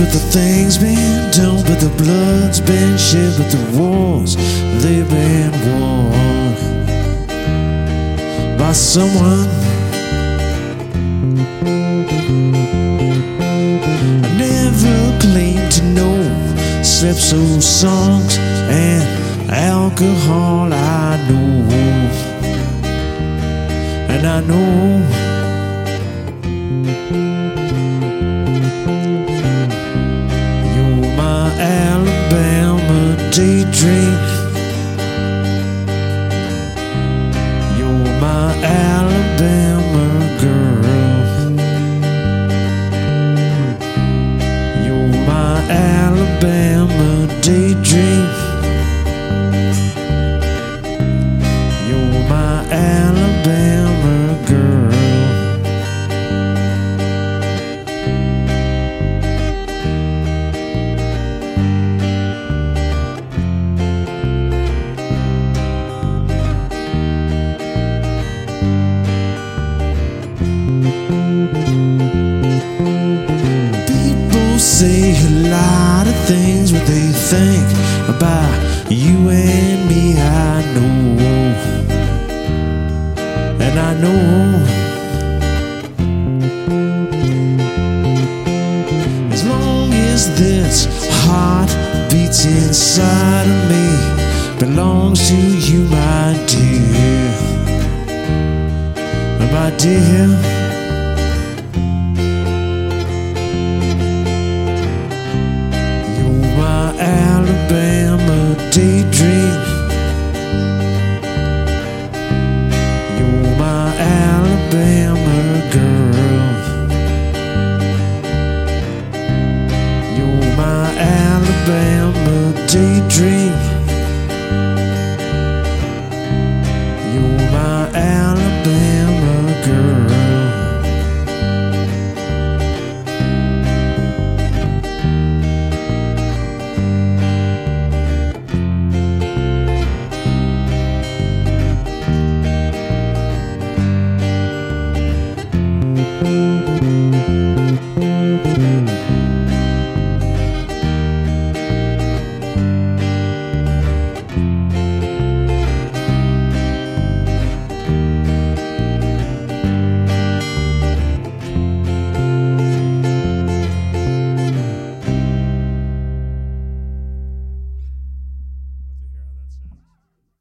but the things been done, but the blood's been shed, but the wars, they've been won by someone I never claimed to know. Slept those songs and alcohol I know, and I know you're my Alabama daydream. You're my Alabama girl. You're my Alabama daydream. You're my Alabama girl. People say a lot of things, what they think about you and me. I know, and I know as long as this heart beats inside of me, belongs to you, my dear, my dear. You're my Alabama daydream. You're my Alabama girl. You're my Alabama daydream. You're my Alabama